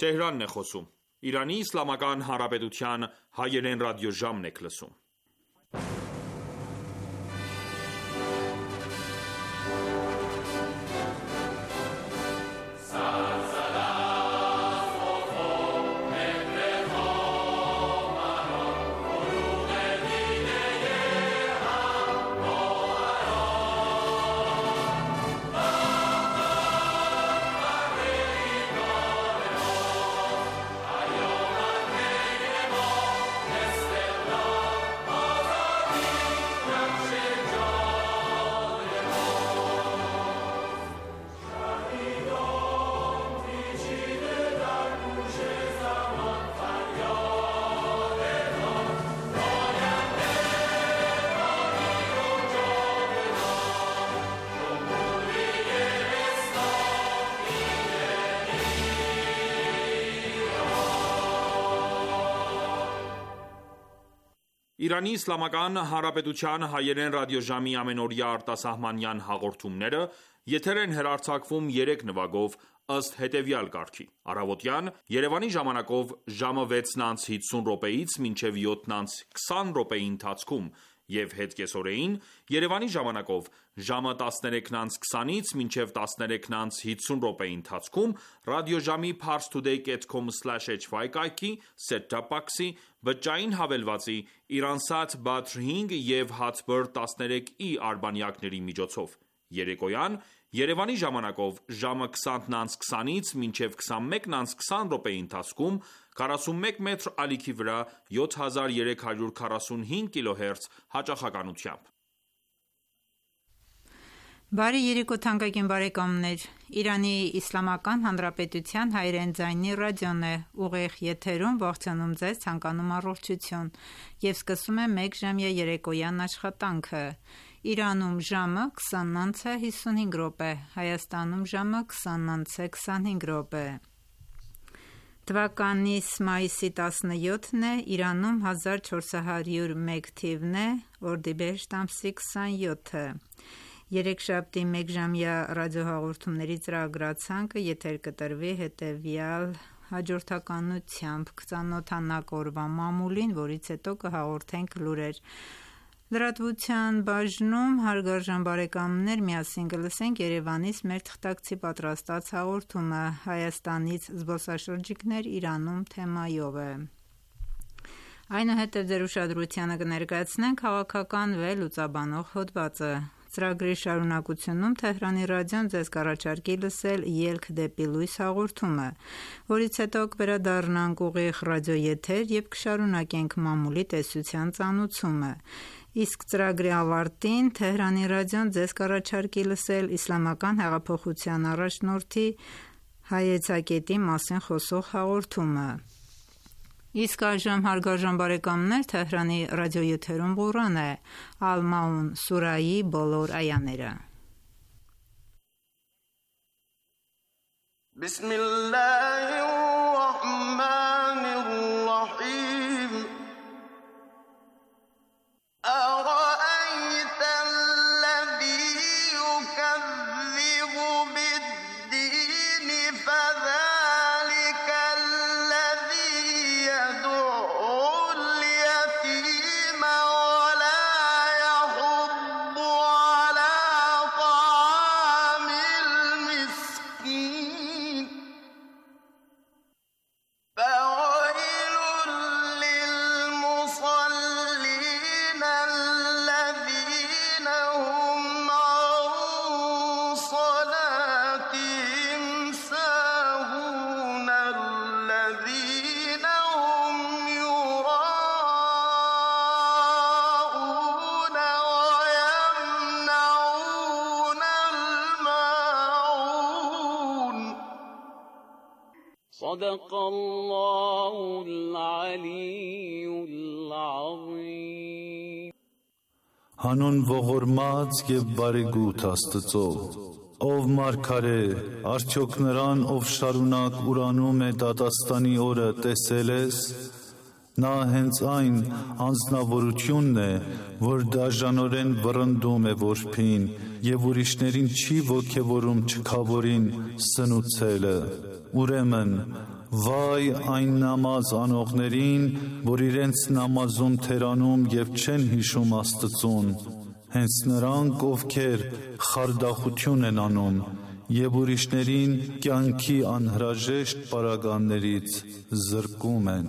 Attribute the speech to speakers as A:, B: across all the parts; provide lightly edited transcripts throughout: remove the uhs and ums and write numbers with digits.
A: Թեհրանն է խոսում։ Իրանի Իսլամական Հանրապետության հայերեն ռադիոժամն եք լսում։ Իրանի Իսլամական Հանրապետության հայերեն ռադիոժամի ամենօրյա արտասահմանյան հաղորդումները եթեր են հեռարձակվում 3 նվագով ըստ հետևյալ կարգի. Առավոտյան Երևանի ժամանակով ժամը 6:50-ից մինչև 7:20 ընթացքում և հետկեսօրեին Երևանի ժամանակով ժամը 13:20-ից մինչև 13:50 ընթացքում ռադիոժամի parstoday.com/hy կայքի, set-top box-ի, բջջային հավելվածի, Iransat Badr 5 և Hatbird 13i արբանյակների միջոցով։ Երեկոյան Երևանի ժամանակով ժամը 20:20-ից մինչև 21:20 ընթացքում 41 մետր ալիքի վրա 7345 kHz հաճախականությամբ։
B: Բարի երեկո թանկագին բարեկամներ, Իրանի Իսլամական Հանրապետության հայերեն ձայնի ռադիոն է, ուղիղ եթերում ողջունում ձեզ, ցանկանում առողջություն և սկսում է 1 ժամյա երեկոյան աշխատանքը։ Իրանում ժամը 20:55, Հայաստանում ժամը 20:25 Թվականիս մայիսի 17-ն է, Իրանում 1401 թիվն է, օրդիբեհեշտ ամսի 27-ը։ Երեքշաբթի 1 ժամյա ռադիոհաղորդումների ծրագրացանկը եթեր կտրվի հետևյալ հաջորդականությամբ. կծանոթանանք օրվա մամուլին, որից հետո կհաղորդենք լուրեր։ Լրատվության բաժնում հարգարժան բարեկամներ միասին կլսենք Երևանից մեր թղթակցի պատրաստած հաղորդումը Հայաստանից զբոսաշրջիկներ Իրանում թեմայով է։ Այնուհետև ձեր ուշադրությանը կներկայացնենք քաղաքական վերլուծաբանող հոդվածը։ Ծրագրի շարունակությունում Թեհրանի ռադիոն ձեզ կառաջարկի լսել «Ելք դեպի լույս» հաղորդումը, որից հետո կվերադառնանք ուղիղ ռադիոեթեր և կշարունակենք մամուլի տեսության ծանուցումը։ Իսկ ծրագրի ավարտին Թեհրանի ռադիոն ձեզ կառաջարկի լսել Իսլամական հեղափոխության առաջնորդի հայեցակետի մասին խոսող հաղորդումը։ Իսկ այժմ հարգարժան բարեկամներ Թեհրանի ռադիոեթերում Ղուրան է, Ալ-Մաուն սուրայի բոլոր այաները։
C: Բիսմիլլահիռռահմանիռռահիմ أرأيت الذي يكذب بالدين فذلك الذي يدع اليتيم ولا يحض على طعام المسكين فويل للمصلين الذين هم عن صلاتهم ساهون الذين هم يراءون ويمنعون الماعون صدق الله العلي العظيم
D: Հանուն ողորմած և բարեգութ Աստծո, ով մարգարե, արդյոք նրան, ով շարունակ ուրանում է դատաստանի օրը տեսել ես, նա հենց այն անձնավորությունն է, որ դաժանորեն վռնդում է որբին և ուրիշներին չի ոգևորում չքավորին սնուցելը, ուրեմն Վայ այն նամազ անողներին, որ իրենց նամազում թերանում և չեն հիշում Աստծուն, հենց նրանք, ովքեր խարդախություն են անում և ուրիշներին կյանքի անհրաժեշտ պարագաներից զրկում են։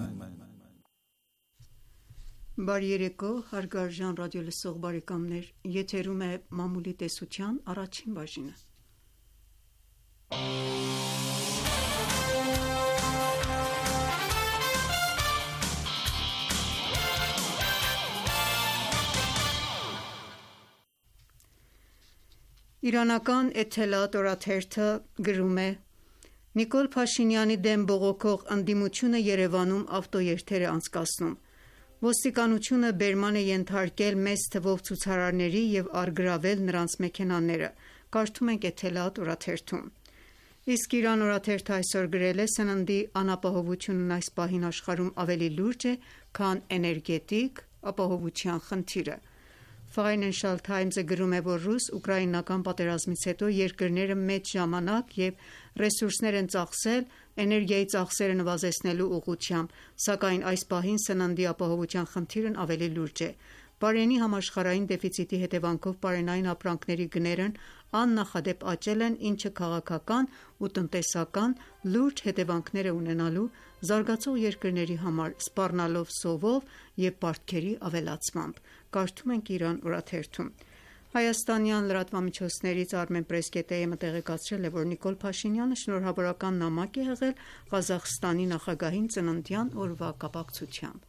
E: Բարի երեկո, հարգարժան ռադիոլսող բարեկամներ, եթերում է մամուլի տեսության առաջին բաժինը։ Իրանական Էթելատ օրաթերթը գրում է. Նիկոլ Փաշինյանի դեմ բողոքող ընդդիմությունը Երևանում ավտոերթեր է անցկացնում։ Ոստիկանությունը բերման է ենթարկել մեծ թվով ցուցարարների և առգրավել նրանց մեքենաները, կարդում ենք Էթելատ օրաթերթում։ Իսկ Իրան օրաթերթը այսօր գրել է. սննդի անապահովությունն այս պահին աշխարհում ավելի լուրջ է, քան էներգետիկ ապահովության խնդիրը։ Financial Times-ը գրում է, որ ռուս-ուկրաինական պատերազմից հետո երկրները մեծ ժամանակ և ռեսուրսներ են ծախսել էներգիայի ծախսերը նվազեցնելու ուղղությամբ, սակայն այս պահին սննդի ապահովության խնդիրն ավելի լուրջ է։ Պարենի համաշխարհային դեֆիցիտի հետևանքով պարենային ապրանքների գներն աննախադեպ աճել են, ինչը քաղաքական ու տնտեսական լուրջ հետևանքներ է ունենալու զարգացող երկրների համար, սպառնալով սովով և պարտքերի ավելացմամբ, կարդում ենք Իրան օրաթերթում։ Հայաստանյան լրատվամիջոցներից Armenpress.am-ը տեղեկացրել է, որ Նիկոլ Փաշինյանը շնորհավորական նամակ է հղել Ղազախստանի նախագահին ծննդյան օրվա կապակցությամբ։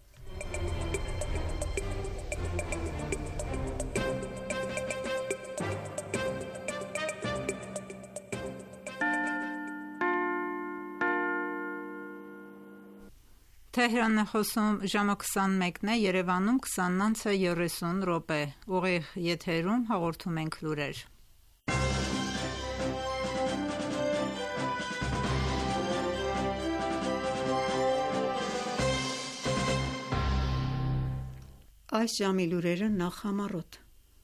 B: Թեհրանն է խոսում, ժամը 21-ն է, Երևանում 20:30 ուղիղ եթերում հաղորդում ենք լուրեր։
E: Այս ժամի լուրերը նախ համառոտ։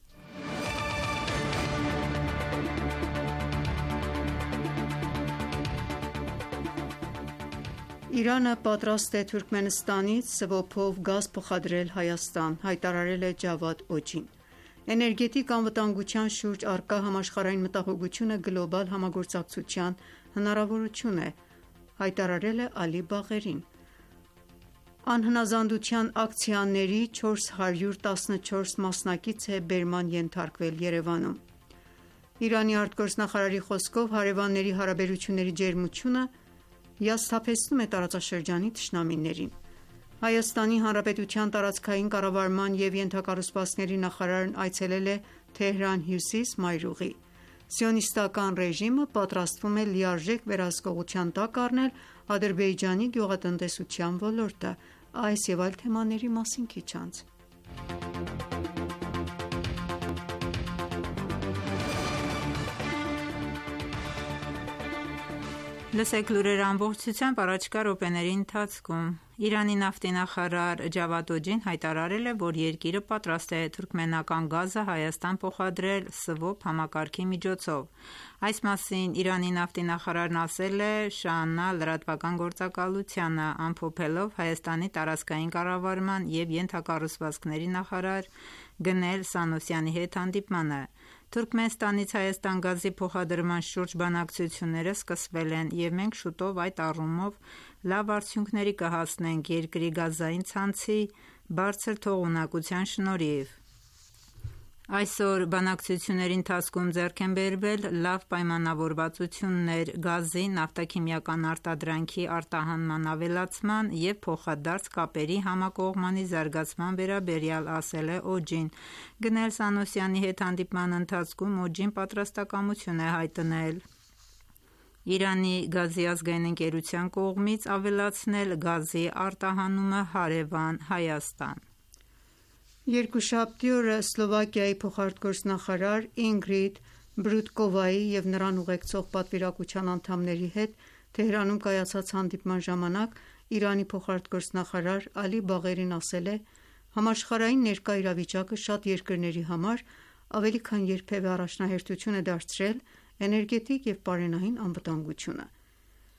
E: Իրանը պատրաստ է Թուրքմենստանից սվոփով գազ փոխադրել Հայաստան, հայտարարել է Ջավադ Օջին։ Էներգետիկ անվտանգության շուրջ առկա համաշխարհային մտահոգությունը գլոբալ համագործակցության հնարավորություն է, հայտարարել է Ալի Բաղերին։ Անհնազանդության ակցիաների 414 մասնակից է բերման ենթարկվել Երևանում։ Իրանի արտգործնախարարի խոսքով հարևանների հարաբերությունների ջերմությունը հիասթափեցնում է տարածաշրջանի թշնամիներին։ Հայաստանի Հանրապետության տարածքային կառավարման և ենթակառուցվածքների նախարարն այցելել է Թեհրան Հյուսիս մայրուղի։ Սիոնիստական ռեժիմը պատրաստվում է լիարժեք վերահսկողության տակ առնել Ադրբեջանի գյուղատնտեսության ոլորտը։ Այս և այլ թեմաների մասին քիչ անց։
B: Լսեք լուրերը ամբողջությամբ առաջիկա րոպեների ընթացքում։ Իրանի նավթի նախարար Ջավադ Օջին հայտարարել է, որ երկիրը պատրաստ է թուրքմենական գազը Հայաստան փոխադրել սվոփ համակարգի միջոցով։ Այս մասին Իրանի նավթի նախարարն ասել է ՇԱՆԱ լրատվական գործակալությանը, ամփոփելով Հայաստանի տարածքային կառավարման և ենթակառուցվածքների նախարար Գնել Սանոսյանի հետ հանդիպմանը։ Թուրքմենստանից Հայաստան գազի փոխադրման շուրջ բանակցությունները սկսվել են, և մենք շուտով այդ առումով լավ արդյունքների կհասնենք երկրի գազային ցանցի բարձր թողունակության շնորհիվ։ Այսօր բանակցությունների ընթացքում ձեռք են բերվել լավ պայմանավորվածություններ գազի, նավթաքիմիական արտադրանքի արտահանման ավելացման և փոխադարձ կապերի համակողմանի զարգացման վերաբերյալ, ասել է Օջին։ Գնել Սանոսյանի հետ հանդիպման ընթացքում Օջին պատրաստակամություն է հայտնել Իրանի գազի ազգային ընկերության կողմից ավելացնել գազի արտահանումը հարևան Հայաստան։
E: Երկուշաբթի օրը Սլովակիայի փոխարտգործնախարար Ինգրիդ Բրուդկովայի և նրան ուղեկցող պատվիրակության անդամների հետ Թեհրանում կայացած հանդիպման ժամանակ Իրանի փոխարտգործնախարար Ալի Բաղերին ասել է. «Համաշխարհային ներկա իրավիճակը շատ երկրների համար ավելի քան երբևէ առաջնահերթություն է դարձրել էներգետիկ և պարենային անվտանգությունը»։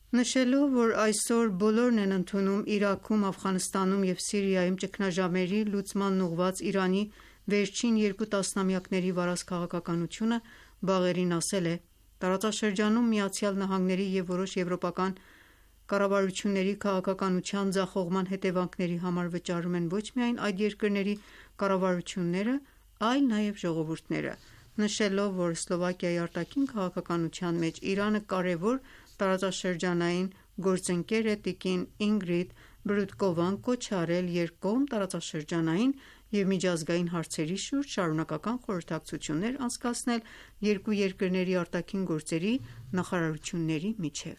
E: Նշելով, որ այսօր բոլորն են ընդունում Իրաքում, Աֆղանստանում և Սիրիայում ճգնաժամերի լուծմանն ուղղված Իրանի վերջին 2 տասնամյակների վարած քաղաքականությունը, Բաղերին ասել է. «Տարածաշրջանում ԱՄՆ-ի և որոշ եվրոպական կառավարությունների քաղաքականության ձախողման հետևանքների համար վճարում են ոչ միայն այդ երկրների կառավարությունները, այլ նաև ժողովուրդները»: Նշելով, որ Սլովակիայի արտաքին քաղաքականության մեջ Իրանը կարևոր տարածաշրջանային գործընկեր է, տիկին Ինգրիդ Բրուդկովան կոչ է արել երկկողմ, տարածաշրջանային և միջազգային հարցերի շուրջ շարունակական խորհրդակցություններ անցկացնել երկու երկրների արտաքին գործերի նախարարությունների միջև: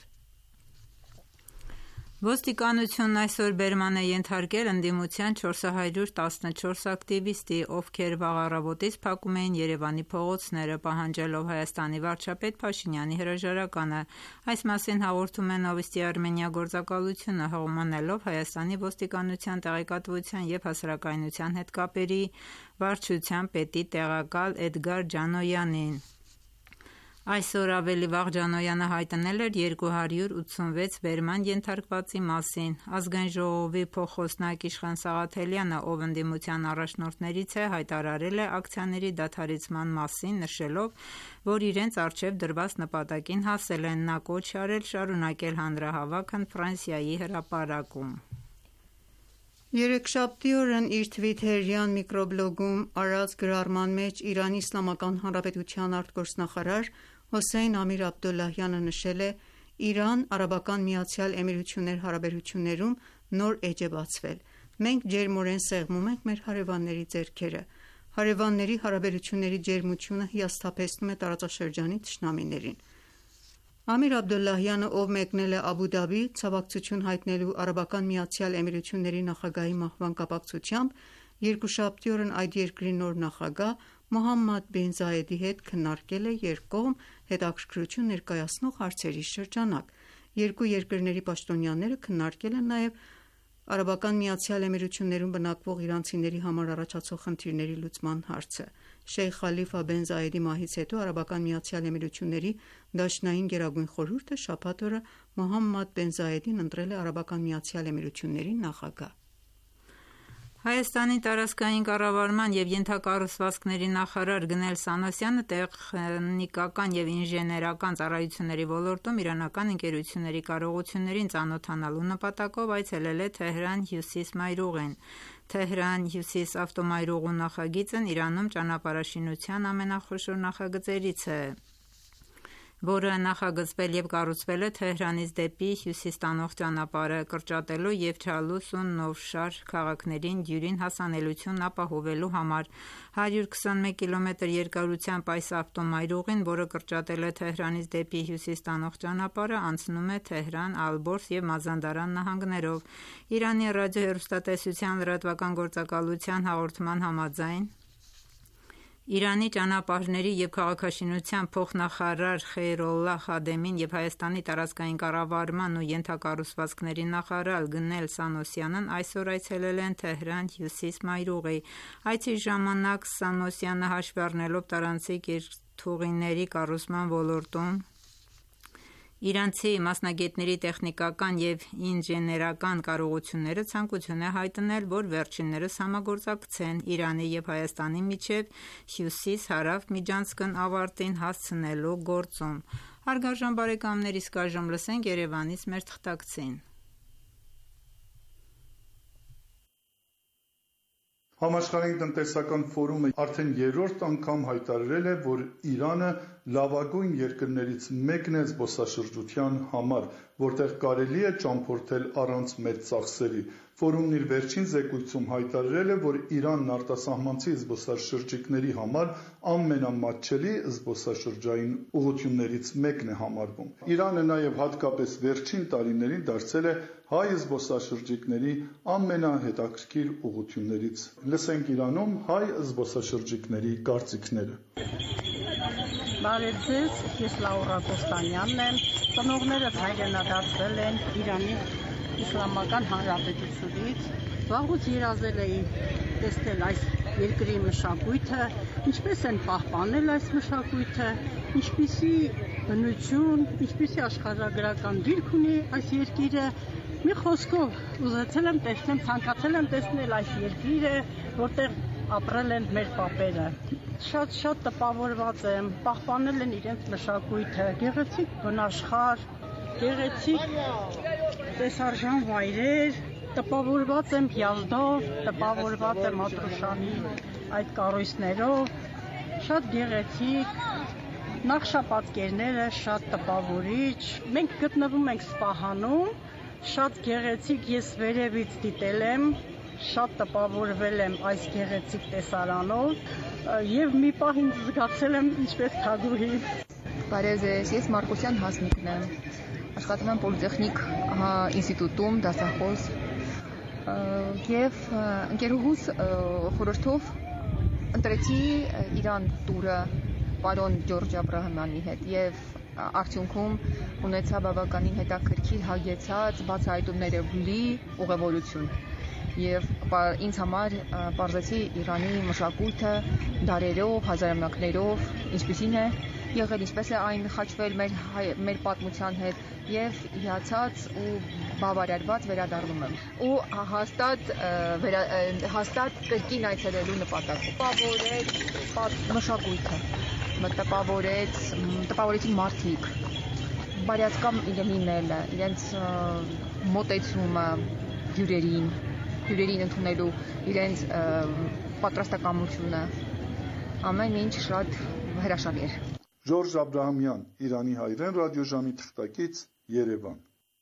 E: Ոստիկանությունն այսօր բերման է ենթարկել ընդդիմության 414 ակտիվիստի, ովքեր վաղ առավոտից փակում էին Երևանի փողոցները, պահանջելով Հայաստանի վարչապետ Փաշինյանի հրաժարականը: Այս մասին հաղորդում է Նովոստի Արմենիա գործակալությունը, հողմանելով Հայաստանի ոստիկանության տեղեկատվության և հասարակայնության հետ կապերի վարչության պետի տեղակալ Էդգար Ջանոյանին: Այսօր ավելի վաղ Ջանոյանը հայտնել էր 286 բերման ենթարկվածի մասին: Ազգային ժողովի փոխխոսնակ Իշխան Սաղաթելյանը, ով ընդդիմության առաջնորդներից է, հայտարարել է ակցիաների դադարեցման մասին, նշելով, որ իրենց առջև դրված նպատակին հասել են: Նա կոչ է արել շարունակել հանրահավաքն Ֆրանսիայի հրապարակում: Երեքշաբթի օրն իր թվիթերյան միկրոբլոգում արած գրառման մեջ Իրանի Իսլամական Հանրապետության արտգործնախարար Հոսեյն Ամիր Աբդոլլահյանը նշել է. «Իրան-ԱՄԷ հարաբերություններում նոր էջ է բացվել: Մենք ջերմորեն սեղմում ենք մեր հարևանների ձեռքերը: Հարևանների հարաբերությունների ջերմությունը հիասթափեցնում է տարածաշրջանի թշնամիներին»: Ամիր Աբդոլլահյանը, ով մեկնել է Աբու Դաբի ցավակցություն հայտնելու ԱՄԷ նախագահի մահվան կապակցությամբ, երկուշաբթի օրն այդ երկրի նոր նախագահ Մոհամմադ բին Զայեդի հետ քննարկել է երկկողմ հետաքրքրություն ներկայացնող հարցերի շրջանակ: Երկու երկրների պաշտոնյաները քննարկել են նաև ԱՄԷ-ում բնակվող իրանցիների համար առաջացող խնդիրների լուծման հարցը: Շեյխ Խալիֆա բեն Զայեդի մահից հետո ԱՄԷ դաշնային գերագույն խորհուրդը շաբաթ օրը Մոհամմադ բեն Զայեդին ընտրել է ԱՄԷ նախագահ: Հայաստանի տարածքային կառավարման և ենթակառուցվածքների նախարար Գնել Սանոսյանը տեխնիկական և ինժեներական ծառայությունների ոլորտում իրանական ընկերությունների կարողություններին ծանոթանալու նպատակով այցելել է Թեհրան Հյուսիս մայրուղին: Թեհրան-Հյուսիս ավտոմայրուղու նախագիծն Իրանում ճանապարհաշինության ամենախոշոր նախագծերից է, որը նախագծվել և կառուցվել է Թեհրանից դեպի հյուսիս տանող ճանապարհը կրճատելու և Չալուս ու Նովշահր քաղաքներին դյուրին հասանելիությունն ապահովելու համար: 121 կմ երկարությամբ այս ավտոմայրուղին, որը կրճատել է Թեհրանից դեպի հյուսիս տանող ճանապարհը, անցնում է Թեհրան, Ալբորզ և Մազանդարան նահանգներով: Իրանի ռադիոհեռուստատեսության լրատվական գործակալության հաղորդման համաձայն, Իրանի ճանապարհների և քաղաքաշինության փոխնախարար Խեյրոլլահ Խադեմին և Հայաստանի տարածքային կառավարման ու ենթակառուցվածքների նախարար Գնել Սանոսյանն այսօր այցելել են Թեհրան-Հյուսիս մայրուղի: Այցի ժամանակ Սանոսյանը հաշվի առնելով տարանցիկ երթուղիների կառուցման ոլորտում իրանցի մասնագետների տեխնիկական և ինժեներական կարողությունները, ցանկություն է հայտնել, որ վերջիններս համագործակցեն Իրանի և Հայաստանի միջև հյուսիս-հարավ միջանցքն ավարտին հասցնելու գործում: Հարգարժան բարեկամներ, իսկ այժմ լսենք Երևանից մեր թղթակցին:
F: Համաշխարհային տնտեսական ֆորումը արդեն երրորդ անգամ հայտարարել է, որ Իրանը լավագույն երկրներից մեկն է զբոսաշրջության համար, որտեղ կարելի է ճամփորդել առանց մեծ ծախսերի: Ֆորումն իր վերջին զեկույցում հայտարարել է, որ Իրանն արտասահմանցի զբոսաշրջիկների համար ամենամատչելի զբոսաշրջային ուղղություններից մեկն է համարվում: Իրանը նաև հատկապես վերջին տարիներին դարձել է հայ զբոսաշրջիկների ամենահետաքրքիր ուղղություններից: Լսենք Իրանում հայ զբոսաշրջիկների կարծիքները:
G: Բարև ձեզ, ես Լաուրա Կոստանյանն եմ: Ծնողներս հայրենադարձել են Իրանի Իսլամական Հանրապետությունից: Վաղուց երազել էի տեսնել այս երկրի մշակույթը, ինչպես են պահպանել այս մշակույթը, ինչպիսի բնություն, ինչպիսի աշխարհագրական դիրք ունի այս երկիրը։ Մի խոսքով ուզեցել եմ տեսնել, ցանկացել եմ տեսնել այս երկիրը, որտեղ ապրել են մեր պապերը։ Շատ տպավորված եմ, պահպանել են իրենց մշակույթը, գեղեցիկ բնաշխարհ, գեղեցիկ տեսարժան վայրեր, տպավորված եմ Յազդով, տպավորված եմ Ատրուշանի այդ կառույցներով, շատ գեղեցիկ, նախշապատկերները շատ տպավորիչ։ Մենք գտնվում ենք Սպահանում, շատ գեղեցիկ, ես վերևից դիտել եմ, շատ տպավորվել եմ այս գեղեցիկ տեսարանով եւ մի պահ ինձ զգացել եմ ինչպես թագուհի։
H: Բարև ձեզ, ես Մարկոսյան Հասմիկն եմ, աշխատում եմ Պոլիտեխնիկ ինստիտուտում դասախոս եւ ընկերուհուս խորհրդով ընտրեցի Իրան տուրը պարոն Ջորջ Աբրահամյանի հետ եւ արդյունքում ունեցա բավականին հետաքրքիր հագեցած բացահայտումները լի ուղևորություն եւ ինձ համար բարձեցի Իրանի մշակույթը դարերով, հազարամյակներով, ինչպիսին է եղել, ինչպես է այն խաչվել մեր պատմության հետ եւ հիացած ու բավարարված վերադառնում եմ ու հաստատ կրկին այցելելու նպատակով տպավորեց մշակույթը, տպավորեցին մարդիկ, բարյացկամ լինելը, իրենց մոտեցումը հյուրերին ընդունելու իրենց պատրաստակամությունը, ամեն ինչ շատ հրաշալի էր։
F: Ժորժ Աբրահամյան, Իրանի հայրեն ռադիոժամի թղթակից, Երևան։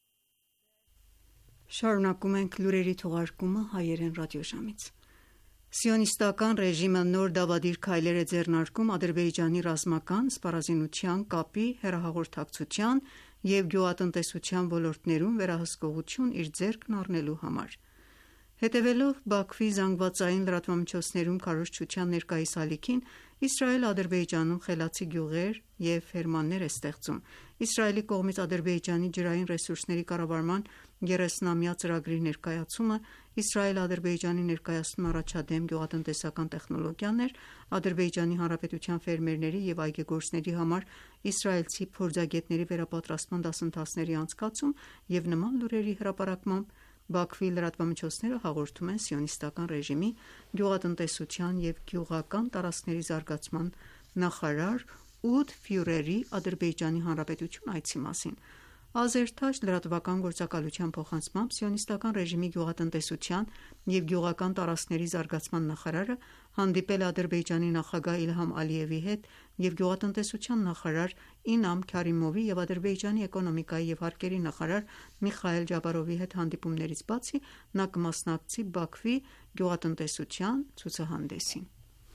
E: Շարունակում ենք լուրերի թողարկումը հայերեն ռադիոժամից։ Սիոնիստական ռեժիմը նոր դավադիր քայլեր է ձեռնարկում Ադրբեջանի ռազմական, սպառազինության, կապի, հեռահաղորդակցության և գյուղատնտեսության ոլորտներում վերահսկողություն իր ձեռքն առնելու համար։ Հետևելով Բաքվի զանգվածային լրատվամիջոցներում քարոզչության ներկայիս ալիքին, Իսրայելը Ադրբեջանում խելացի գյուղեր և ֆերմաներ է ստեղծում։ Իսրայելի կողմից Ադրբեջանի ջրային ռեսուրսների կառավարման 30-ամյա ծրագրի ներկայացումը Իսրայել-Ադրբեջանի ներկայացնում առաջադեմ գյուղատնտեսական տեխնոլոգիաներ, Ադրբեջանի Հանրապետության ֆերմերների և այգեգործների համար իսրայելցի փորձագետների վերապատրաստման դասընթացների անցկացում և նման լուրերի հրապարակմամբ Բաքվի լրատվամիջոցները հաղորդում են սիոնիստական ռեժիմի գյուղատնտեսության և գյուղական տարածքների զարգացման նախարար Ուդ Ֆյուրերի Ադրբեջանի Հանրապետություն այցի մասին։ Ազերթաջ լրատվական գործակալության փոխանցմամբ սիոնիստական ռեժիմի գյուղատնտեսության և գյուղական տարածքների զարգացման նախարարը հանդիպել է Ադրբեջանի նախագահ Իլհամ Ալիևի հետ և գյուղատնտեսության նախարար Ինամ Քարիմովի և Ադրբեջանի էկոնոմիկայի և հարկերի նախարար Միխայել Ջաբարովի հետ հանդիպումներից բացի նա կմասնակցի Բաքվի գյուղատնտեսության ցուցահանդեսին։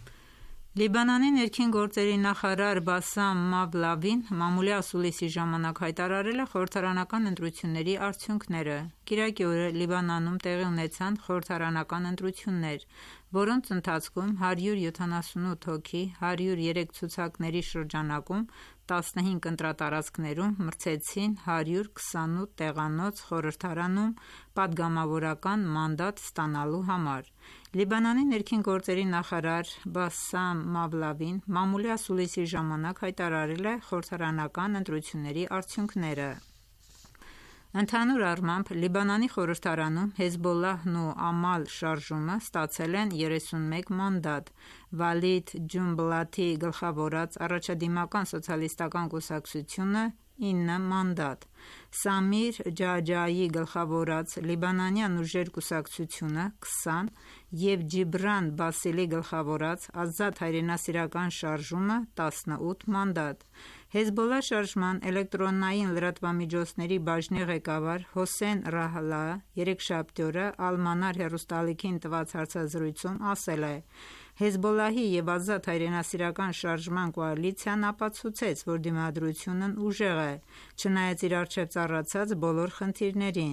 B: Լիբանանի ներքին գործերի նախարար Բասամ Մավլավին մամուլի ասուլիսի ժամանակ հայտարարել է խորհրդարանական ընտրությունների արդյունքները։ Կիրակի օրը Լիբանանում տեղի ունեցան խորհրդարանական ընտրություններ, որոնց ընթացքում 178 հոգի 103 ցուցակների շրջանակում 15 ընտրատարածքներում մրցեցին 128 տեղանոց խորհրդարանում պատգամավորական մանդատ ստանալու համար։ Լիբանանի ներքին գործերի նախարար Բասամ Մավլավին մամուլի ասուլիսի ժամանակ հայտարարել է խորհրդարանական ընտրությունների արդյունքները։ Ընդհանուր առմամբ Լիբանանի խորհրդարանում Հեզբոլլահն ու Ամալ շարժումը ստացել են 31 մանդատ, Վալիդ Ջունբլաթի գլխավորած առաջադիմական սոցիալիստական կուսակցությունը 9 մանդատ, Սամիր Ջաջայի գլխավորած Լիբանանյան ուժեր կուսակցությունը 20 և Ջիբրան Բասիլի գլխավորած Ազատ հայրենասիրական շարժումը 18 մանդատ։ Հեզբոլլահ շարժման էլեկտրոնային լրատվամիջոցների բաժնի ղեկավար Հոսեյն Ռահլահը երեքշաբթի օրը Al-Manar հեռուստաալիքին տված հարցազրույցում ասել է. Հեզբոլլահի և Ազատ հայրենասիրական շարժման կոալիցիան ապացուցեց, որ դիմադրությունն ուժեղ է, չնայած իր առջև ծառացած բոլոր խնդիրներին։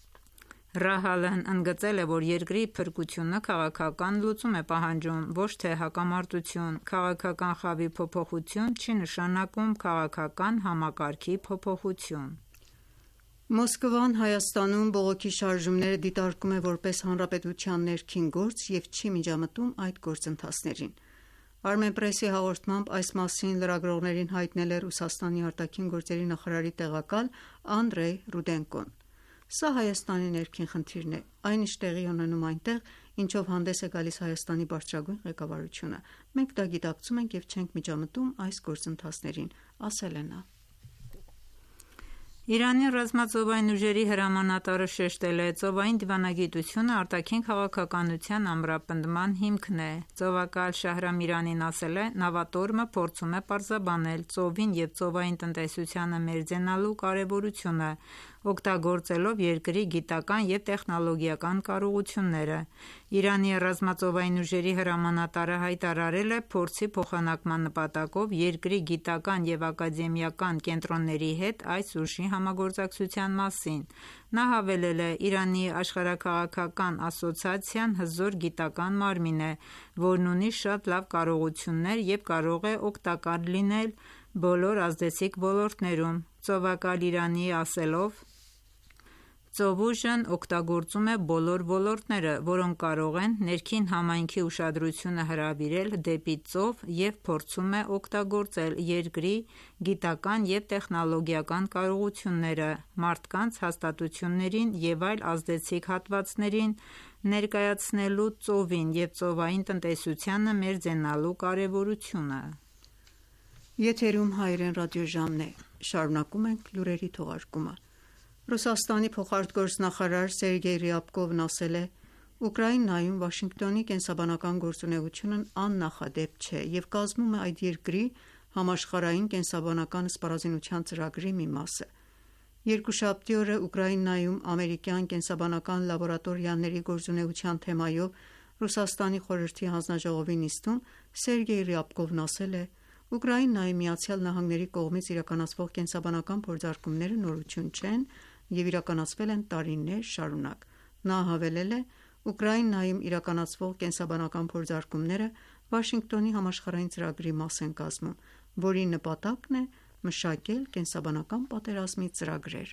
B: Ռահալն ընդգծել է, որ երկրի փրկությունը քաղաքական լուծում է պահանջում, ոչ թե հակամարտություն։ Քաղաքական խավի փոփոխություն չի նշանակում քաղաքական համակարգի փոփոխություն։
E: Մոսկվան Հայաստանում բողոքի շարժումները դիտարկում է որպես հանրապետության ներքին գործ և չի միջամտում այդ գործընթացներին։ Armenpress-ի հաղորդմամբ այս մասին լրագրողներին հայտնել է Ռուսաստանի արտաքին գործերի նախարարի տեղակալ Անդրեյ Ռուդենկոն։ Սա Հայաստանի ներքին խնդիրն է, այն ինչ տեղի ունենում այնտեղ, ինչով հանդես է գալիս Հայաստանի բարձրագույն ղեկավարությունը։ Մենք դա գիտակցում ենք և չենք միջամտում այս գործընթացներին, ասել է նա։
B: Իրանի ռազմածովային ուժերի հրամանատարը շեշտել է. «Ծովային դիվանագիտությունը արտաքին քաղաքականության ամրապնդման հիմքն է»։ Ծովակալ Շահրամ Իրանին ասել է. «Նավատորմը փորձում է պարզաբանել ծովին և ծովային տնտեսությանը մերձենալու կարևորությունը, օգտագործելով երկրի գիտական և տեխնոլոգիական կարողությունները»։ Իրանի ռազմածովային ուժերի հրամանատարը հայտարարել է փորձի փոխանակման նպատակով երկրի գիտական և ակադեմիական կենտրոնների հետ այս ուժի համագործակցության մասին։ Նա հավելել է. «Իրանի աշխարհաքաղաքական ասոցիացիան հզոր գիտական մարմին է, որն ունի շատ լավ կարողություններ և կարող է օգտակար լինել բոլոր ազդեցիկ ոլորտներում»։ Ծովակալ Իրանի ասելով. «Ծովուժն օգտագործում է բոլոր ոլորտները, որոնք կարող են ներքին համայնքի ուշադրությունը հրավիրել դեպի ծով և փորձում է օգտագործել երկրի գիտական և տեխնոլոգիական կարողությունները մարդկանց հաստատություններին և այլ ազդեցիկ հատվածներին ներկայացնելու ծովին և ծովային տնտեսությանը մերձենալու կարևորությունը»։
E: Եթերում հայերեն ռադիոժամն է։ Շարունակում ենք լուրերի թողարկումը։ Ռուսաստանի փոխարտգործնախարար Սերգեյ Ռյաբկովն ասել է. «Ուկրաինայում Վաշինգտոնի կենսաբանական գործունեությունն աննախադեպ չէ և կազմում է այդ երկրի համաշխարհային կենսաբանական սպառազինության ծրագրի մի մասը»։ Երկուշաբթի օրը Ուկրաինայում ամերիկյան կենսաբանական լաբորատորիաների գործունեության թեմայով Ռուսաստանի խորհրդի հանձնաժողովի նիստում Սերգեյ Ռյաբկովն ասել է. «Ուկրաինայի ԱՄՆ-ի կողմից իրականացվող կենսաբանական փորձարկումները նորություն չեն և իրականացվել են տարիներ շարունակ»։ Նա հավելել է. «Ուկրաինայում իրականացվող կենսաբանական փորձարկումները Վաշինգտոնի համաշխարհային ծրագրի մաս են կազմում, որի նպատակն է մշակել կենսաբանական պատերազմի ծրագրեր»։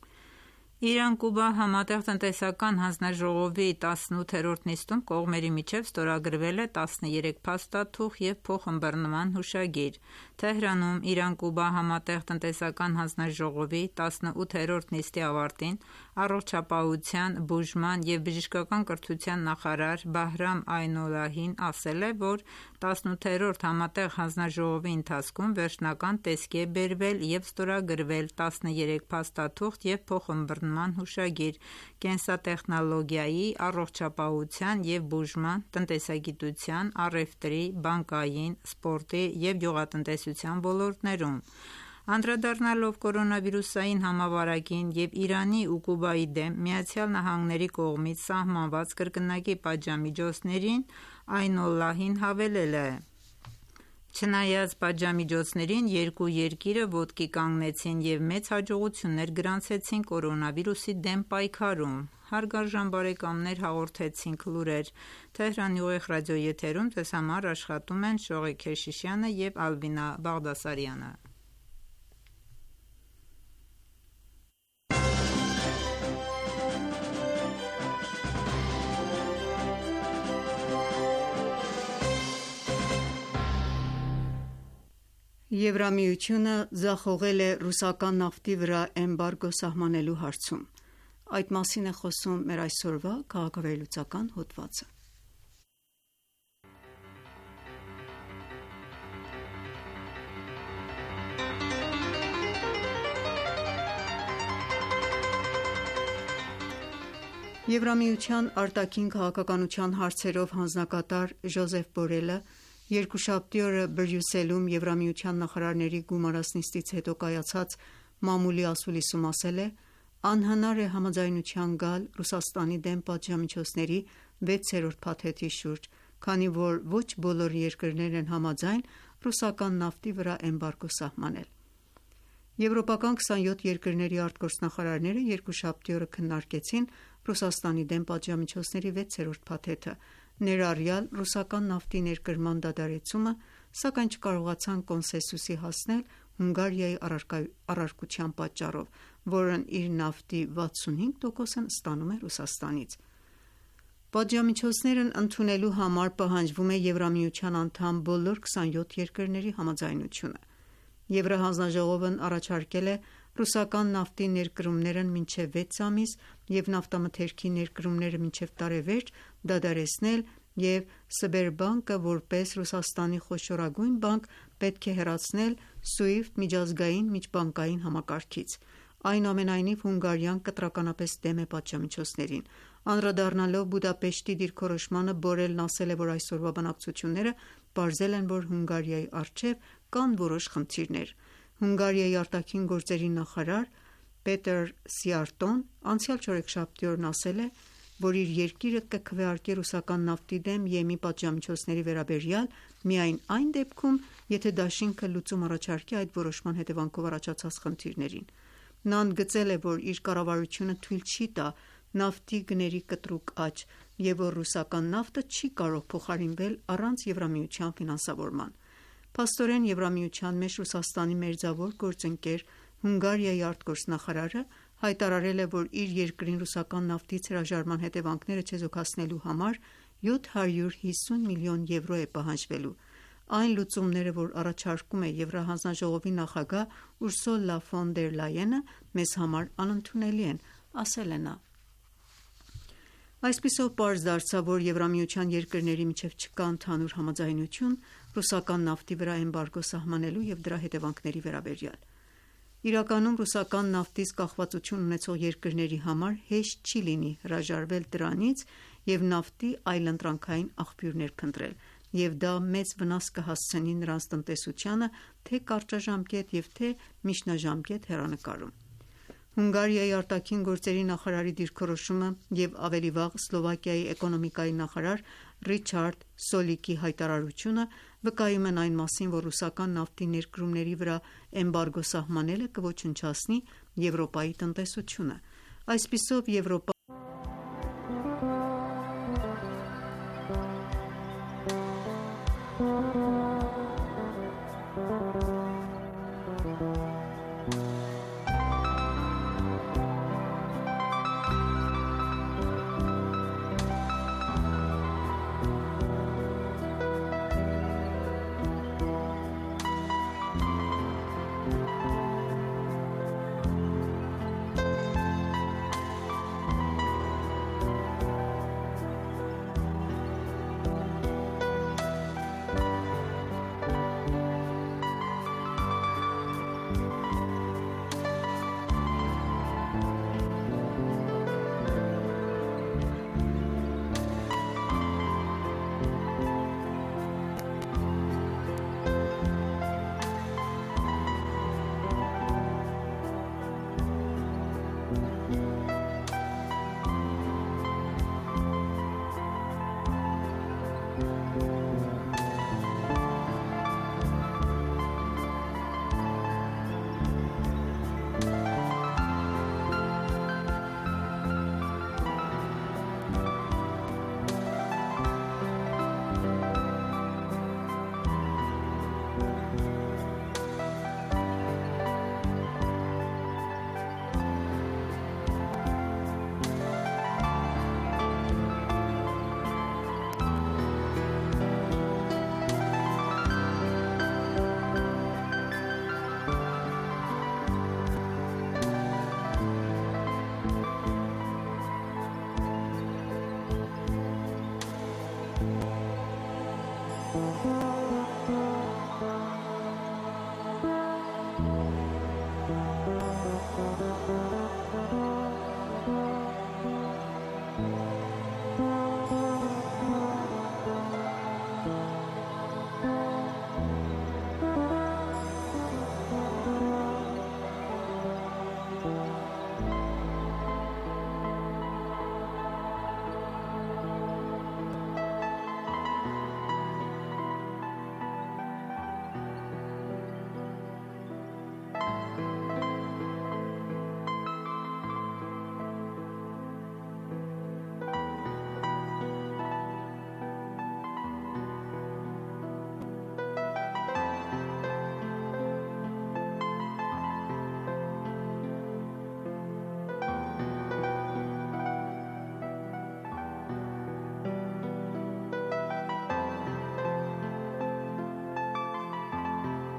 B: Իրան-Կուբա համատեղ տնտեսական հանձնաժողովի 18-րդ նիստում կողմերի միջև ստորագրվել է 13 փաստաթուղթ և փոխըմբռնման հուշագիր։ Թեհրանում Իրան-Կուբա համատեղ տնտեսական հանձնաժողովի 18-րդ նիստի ավարտին առողջապահության, բուժման և բժշկական կրթության նախարար Բահրամ Այնոլլահին ասել է, որ 18-րդ համատեղ հանձնաժողովի ընթացքում վերջնական տեսքի է բերվել և ստորագրվել 13 փաստաթուղթ և փոխըմբռնման հուշագիր կենսատեխնոլոգիայի, առողջապահության և բուժման, տնտեսագիտության, առևտրի, բանկային, սպորտի և գյուղատնտեսության ոլորտներում։ Անդրադառնալով կորոնավիրուսային համավարակին և Իրանի ու Կուբայի դեմ ԱՄՆ-ի կողմից սահմանված կրկնակի պատժամիջոցներին, Այնոլլահին հավելել է. «Չնայած պատժամիջոցներին, երկու երկիրը ոտքի կանգնեցին և մեծ հաջողություններ գրանցեցին կորոնավիրուսի դեմ պայքարում»։ Հարգարժան բարեկամներ, հաղորդեցինք լուրեր Թեհրանի ուղիղ ռադիոեթերում ձեզ համար աշխատում են Շողիկ Քեշիշյանը և Ալբինա Բաղդասարյանը։
E: Եվրամիությունը ձախողել է ռուսական նավթի վրա էմբարգո սահմանելու հարցում։ Այդ մասին է խոսում մեր այսօրվա քաղաքավերլուծական հոդվածը։ Եվրամիության արտաքին քաղաքականության հարցերով հանձնակատար Ժոզեֆ Բորելը երկուշաբթի օրը Բրյուսելում Եվրամիության նախարարների գումարած նիստից հետո կայացած մամուլի ասուլիսում ասել է. «Անհնար է համաձայնության գալ Ռուսաստանի դեմ պատժամիջոցների 6-րդ փաթեթի շուրջ, քանի որ ոչ բոլոր երկրներն են համաձայն ռուսական նավթի վրա էմբարգո սահմանել»։ Եվրոպական 27 երկրների արտգործնախարարները երկուշաբթի օրը քննարկեցին Ռուսաստանի դեմ պատժամիջոցների 6-րդ փաթեթը, ներառյալ ռուսական նավթի ներկրման դադարեցումը, սակայն չկարողացան կոնսենսուսի հասնել Հունգարիայի առարկության պատճառով, որն իր նավթի 65%-ն ստանում է Ռուսաստանից։ Պատժամիջոցներն ընդունելու համար պահանջվում է Եվրամիության անդամ բոլոր 27 երկրների համաձայնությունը։ Եվրահանձնաժողովն առաջարկել է ռուսական նավթի ներկրումներն մինչև 6 ամիս և նավթամթերքի ներկրումները մինչև տարեվերջ դադարեցնել և Սբերբանկը որպես Ռուսաստանի խոշորագույն բանկ պետք է հեռացնել SWIFT միջազգային միջբանկային համակարգից։ Այնուամենայնիվ Հունգարիան կտրականապես դեմ է պատժամիջոցներին։ Անդրադառնալով Բուդապեշտի դիրքորոշմանը, Բորելն ասել է, որ այսօրվա բանակցությունները պարզել են, որ Հունգարիայի առջև կան որոշ խնդիրներ։ Հունգարիայի արտաքին գործերի նախարար Պետր Սիարտոն անցյալ չորեքշաբթի օրն ասել է, որ իր երկիրը կքվեարկի ռուսական նավթի դեմ ԵՄ պատժամիջոցների վերաբերյալ միայն այն դեպքում, եթե դաշինքը լուծում առաջարկի այդ որոշման հետևանքով առաջացած խնդիրներին։ Նա ընդգծել է, որ իր կառավարությունը թույլ չի տա նավթի գների կտրուկ աճ և որ ռուսական նավթը չի կարող փոխարինվել առանց Եվրամիության ֆինանսավորման։ Փաստորեն Եվրամիության մեջ Ռուսաստանի մերձավոր գործընկեր Հունգարիայի արտգործնախարարը հայտարարել է, որ իր երկրին ռուսական նավթից հրաժարման հետևանքները չեզոքացնելու համար 750 միլիոն եվրո է պահանջվելու։ Այն լուծումները, որ առաջարկում է Եվրահանձնաժողովի նախագահ Ուրսուլա ֆոն դեր Լայենը, մեզ համար անընդունելի են, ասել է նա։ Այսպիսով պարզ դարձավ, որ Եվրամիության երկրների միջև չկա ընդհանուր համաձայնություն ռուսական նավթի վրա էմբարգո սահմանելու և դրա հետևանքների վերաբերյալ։ Իրականում ռուսական նավթից կախվածություն ունեցող երկրների համար հեշտ չի լինի հրաժարվել դրանից և նավթի այլընտրանքային աղբյուրներ փնտրել, և դա մեծ վնաս կհասցնի նրանց տնտեսությանը թե կարճաժամկետ և թե միջնաժամկետ հեռանկարում։ Հունգարիայի արտաքին գործերի նախարարի դիրքորոշումը և ավելի վաղ Սլովակիայի էկոնոմիկայի նախարար Ռիչարդ Սոլիկի հայտարարությունը վկայում են այն մասին, որ ռուսական նավթի ներկրումների վրա էմբարգո սահմանելը կոչնչացնի Եվրոպայի տնտեսությունը։ Այսպիսով Եվրոպա